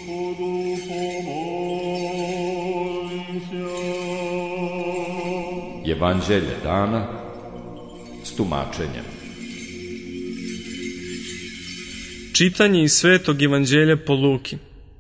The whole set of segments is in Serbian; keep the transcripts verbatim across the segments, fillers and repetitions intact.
Evanđelje dana s tumačenjem. Čitanje iz Svetog evanđelja po Luki.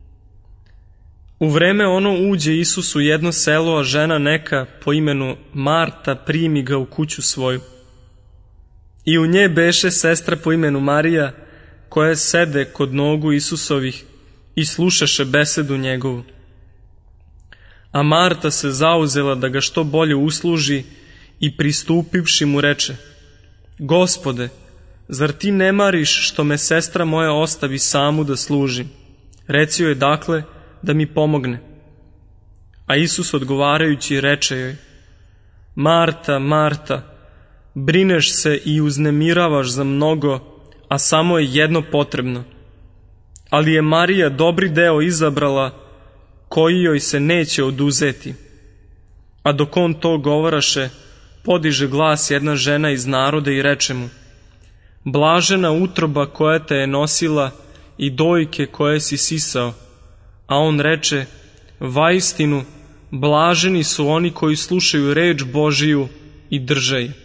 U vreme ono uđe Isus u jedno selo, a žena neka po imenu Marta primi ga u kuću svoju. I u nje beše sestra po imenu Marija, koja sede kod nogu Isusovih i slušaše besedu njegovu. A Marta se zauzela da ga što bolje usluži i pristupivši mu reče: Gospode, zar ti ne mariš što me sestra moja ostavi samu da služim? Reci joj dakle da mi pomogne. A Isus odgovarajući reče joj: Marta, Marta, brineš se i uznemiravaš za mnogo, a samo je jedno potrebno. Ali je Marija dobri deo izabrala, koji joj se neće oduzeti. A dok on to govaraše, podiže glas jedna žena iz naroda i reče mu: Blažena utroba koja te je nosila i dojke koje si sisao. A on reče: Vaistinu, blaženi su oni koji slušaju reč Božiju i drže je.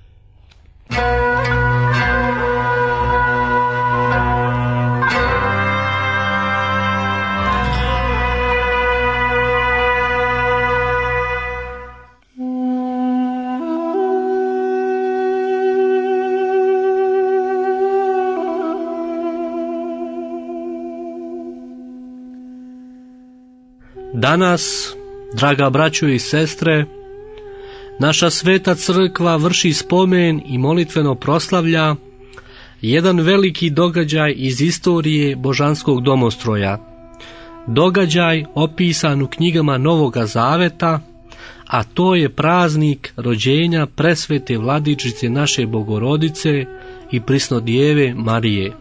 Danas, draga braćo i sestre, naša sveta crkva vrši spomen i molitveno proslavlja jedan veliki događaj iz istorije božanskog domostroja. Događaj opisan u knjigama Novoga Zaveta, a to je praznik rođenja presvete Vladičice naše Bogorodice i Prisnodijeve Marije.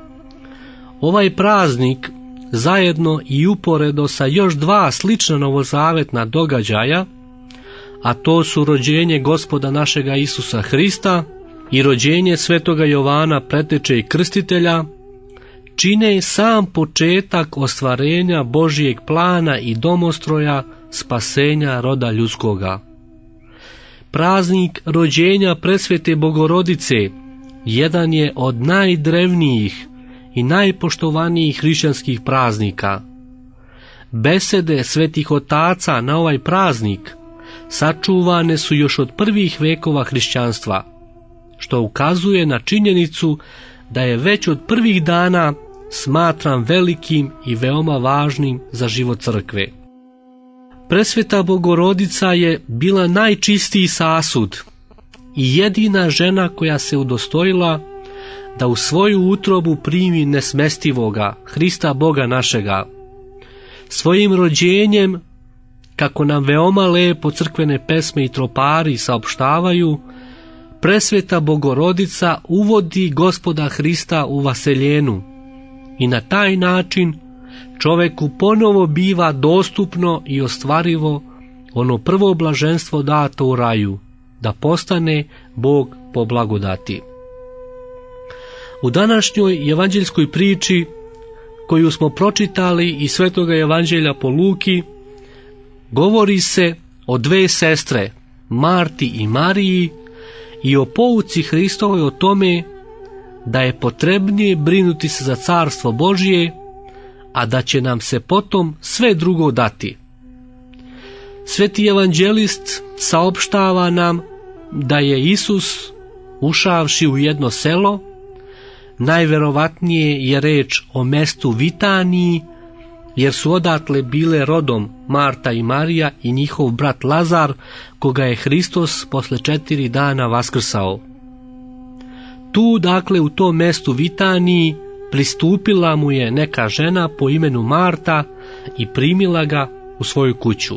Ovaj praznik zajedno i uporedo sa još dva slična novozavetna događaja, a to su rođenje Gospoda našega Isusa Hrista i rođenje svetoga Jovana Preteče i Krstitelja, čine sam početak ostvarenja Božijeg plana i domostroja spasenja roda ljudskoga. Praznik rođenja presvete Bogorodice jedan je od najdrevnijih i najpoštovanijih hrišćanskih praznika. Besede svetih otaca na ovaj praznik sačuvane su još od prvih vekova hrišćanstva, što ukazuje na činjenicu da je već od prvih dana smatram velikim i veoma važnim za život crkve. Presveta Bogorodica je bila najčistiji sasud i jedina žena koja se udostojila da u svoju utrobu primi nesmestivoga Hrista Boga našega. Svojim rođenjem, kako nam veoma lepo crkvene pesme i tropari saopštavaju, presveta Bogorodica uvodi Gospoda Hrista u vaseljenu i na taj način čoveku ponovo biva dostupno i ostvarivo ono prvo blaženstvo dato u raju, da postane Bog po blagodati. U današnjoj evanđeljskoj priči, koju smo pročitali iz Svetoga evanđelja po Luki, govori se o dve sestre, Marti i Mariji, i o pouci Hristovoj o tome da je potrebnije brinuti se za carstvo Božije, a da će nam se potom sve drugo dati. Sveti evanđelist saopštava nam da je Isus, ušavši u jedno selo, najverovatnije je reč o mestu Vitaniji, jer su odatle bile rodom Marta i Marija i njihov brat Lazar, koga je Hristos posle četiri dana vaskrsao. Tu, dakle, u tom mestu Vitaniji, pristupila mu je neka žena po imenu Marta i primila ga u svoju kuću.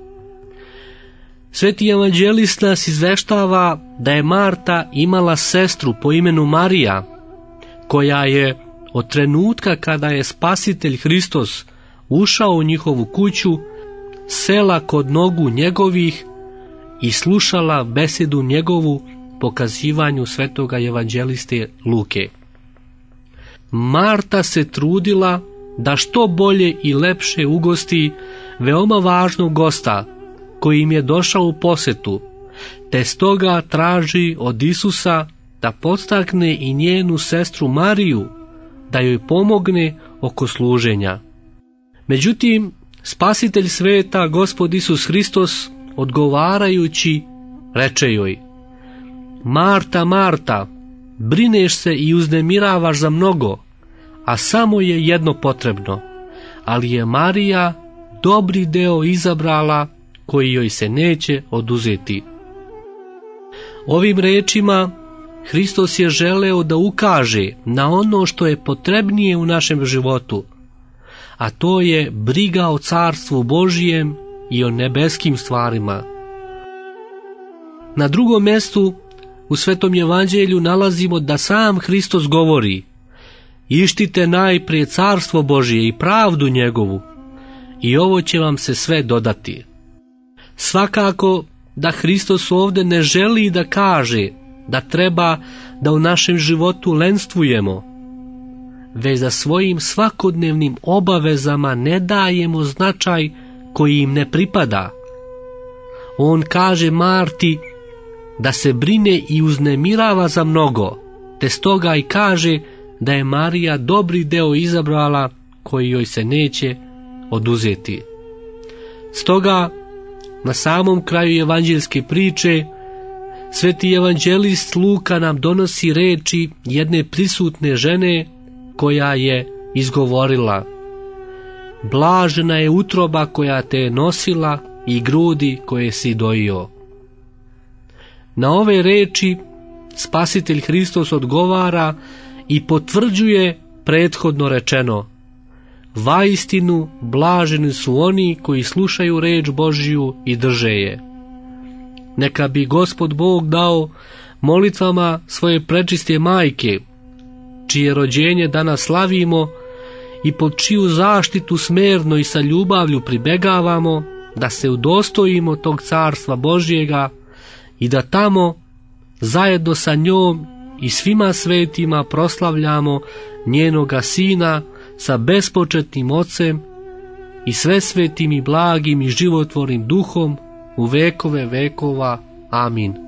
Sveti evanđelist nas izveštava da je Marta imala sestru po imenu Marija, koja je od trenutka kada je Spasitelj Hristos ušao u njihovu kuću, sela kod nogu njegovih i slušala besedu njegovu pokazivanju svetoga evanđeliste Luke. Marta se trudila da što bolje i lepše ugosti veoma važnog gosta koji im je došao u posjetu, te stoga traži od Isusa da podstakne i njenu sestru Mariju da joj pomogne oko služenja. Međutim, Spasitelj sveta, Gospod Isus Hristos, odgovarajući, reče joj: Marta, Marta, brineš se i uznemiravaš za mnogo, a samo je jedno potrebno, ali je Marija dobri deo izabrala koji joj se neće oduzeti. Ovim rečima Hristos je želeo da ukaže na ono što je potrebnije u našem životu, a to je briga o carstvu Božijem i o nebeskim stvarima. Na drugom mjestu u Svetom evanđelju nalazimo da sam Hristos govori: Ištite najprije carstvo Božije i pravdu njegovu, i ovo će vam se sve dodati. Svakako da Hristos ovdje ne želi da kaže da treba da u našem životu lenstvujemo, već da svojim svakodnevnim obavezama ne dajemo značaj koji im ne pripada. On kaže Marti da se brine i uznemirava za mnogo, te stoga i kaže da je Marija dobri deo izabrala koji joj se neće oduzeti. Stoga, na samom kraju evanđelske priče, sveti evanđelist Luka nam donosi reči jedne prisutne žene koja je izgovorila: Blažena je utroba koja te je nosila i grudi koje si dojio. Na ove reči Spasitelj Hristos odgovara i potvrđuje prethodno rečeno: Vaistinu blaženi su oni koji slušaju reč Božju i drže je. Neka bi Gospod Bog dao molitvama svoje prečiste majke, čije rođenje danas slavimo i pod čiju zaštitu smerno i sa ljubavlju pribegavamo, da se udostojimo tog carstva Božjega i da tamo zajedno sa njom i svima svetima proslavljamo njenoga Sina sa bespočetnim Ocem i svesvetim i blagim i životvornim Duhom u vekove vekova. Amin.